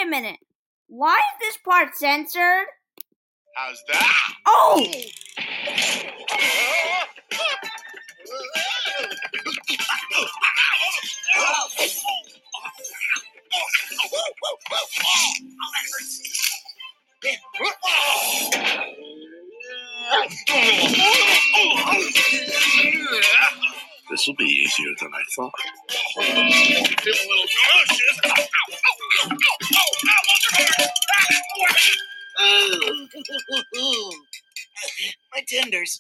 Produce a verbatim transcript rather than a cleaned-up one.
a minute. Why is this part censored? How's that? Oh! This will be easier than I thought. Feel a little nauseous. Ow, ow, ow, ow, ow, my tenders.